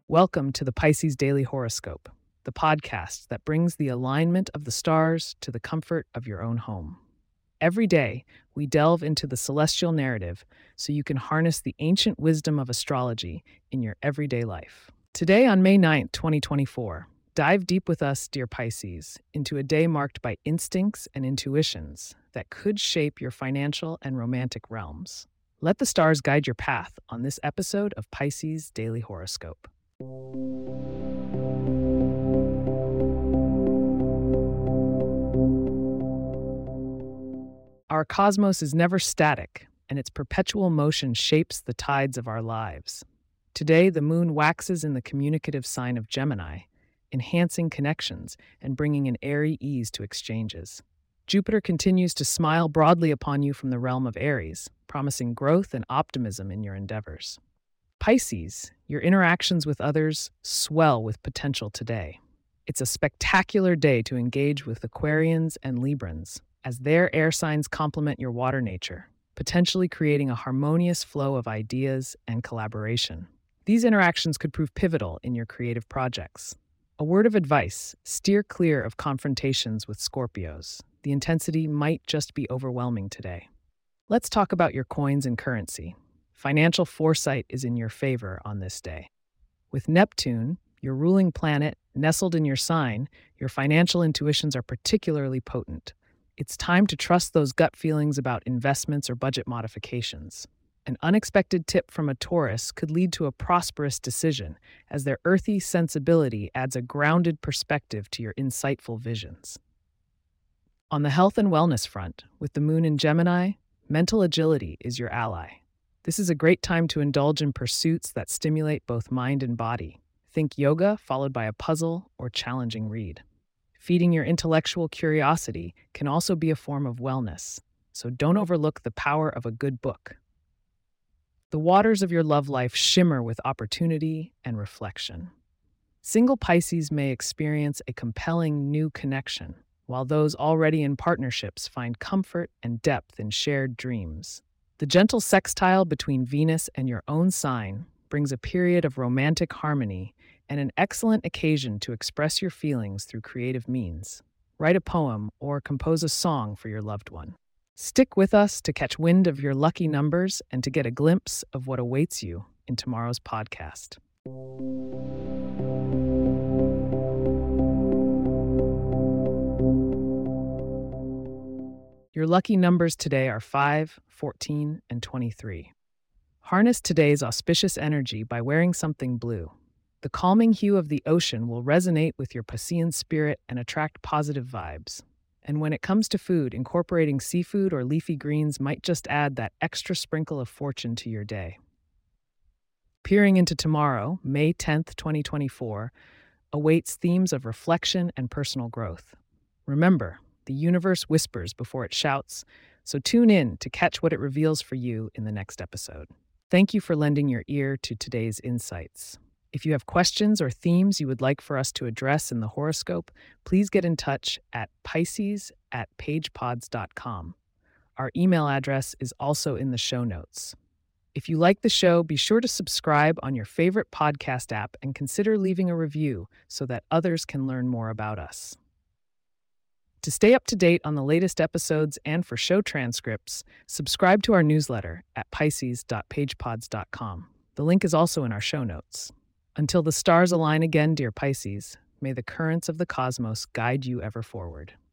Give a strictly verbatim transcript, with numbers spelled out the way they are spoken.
Welcome to the Pisces Daily Horoscope, the podcast that brings the alignment of the stars to the comfort of your own home. Every day, we delve into the celestial narrative so you can harness the ancient wisdom of astrology in your everyday life. Today, on May ninth, twenty twenty-four, dive deep with us, dear Pisces, into a day marked by instincts and intuitions that could shape your financial and romantic realms. Let the stars guide your path on this episode of Pisces Daily Horoscope. Our cosmos is never static, and its perpetual motion shapes the tides of our lives. Today, the moon waxes in the communicative sign of Gemini, enhancing connections and bringing an airy ease to exchanges. Jupiter continues to smile broadly upon you from the realm of Aries, promising growth and optimism in your endeavors. Pisces, your interactions with others swell with potential today. It's a spectacular day to engage with Aquarians and Librans, as their air signs complement your water nature, potentially creating a harmonious flow of ideas and collaboration. These interactions could prove pivotal in your creative projects. A word of advice: steer clear of confrontations with Scorpios. The intensity might just be overwhelming today. Let's talk about your coins and currency. Financial foresight is in your favor on this day. With Neptune, your ruling planet, nestled in your sign, your financial intuitions are particularly potent. It's time to trust those gut feelings about investments or budget modifications. An unexpected tip from a Taurus could lead to a prosperous decision, as their earthy sensibility adds a grounded perspective to your insightful visions. On the health and wellness front, with the moon in Gemini, mental agility is your ally. This is a great time to indulge in pursuits that stimulate both mind and body. Think yoga, followed by a puzzle or challenging read. Feeding your intellectual curiosity can also be a form of wellness, so don't overlook the power of a good book. The waters of your love life shimmer with opportunity and reflection. Single Pisces may experience a compelling new connection, while those already in partnerships find comfort and depth in shared dreams. The gentle sextile between Venus and your own sign brings a period of romantic harmony and an excellent occasion to express your feelings through creative means. Write a poem or compose a song for your loved one. Stick with us to catch wind of your lucky numbers and to get a glimpse of what awaits you in tomorrow's podcast. Your lucky numbers today are five, fourteen, and twenty-three. Harness today's auspicious energy by wearing something blue. The calming hue of the ocean will resonate with your Piscean spirit and attract positive vibes. And when it comes to food, incorporating seafood or leafy greens might just add that extra sprinkle of fortune to your day. Peering into tomorrow, May tenth, twenty twenty-four, awaits themes of reflection and personal growth. Remember, the universe whispers before it shouts, so tune in to catch what it reveals for you in the next episode. Thank you for lending your ear to today's insights. If you have questions or themes you would like for us to address in the horoscope, please get in touch at pisces at pagepods dot com. Our email address is also in the show notes. If you like the show, be sure to subscribe on your favorite podcast app and consider leaving a review so that others can learn more about us. To stay up to date on the latest episodes and for show transcripts, subscribe to our newsletter at pisces dot pagepods dot com. The link is also in our show notes. Until the stars align again, dear Pisces, may the currents of the cosmos guide you ever forward.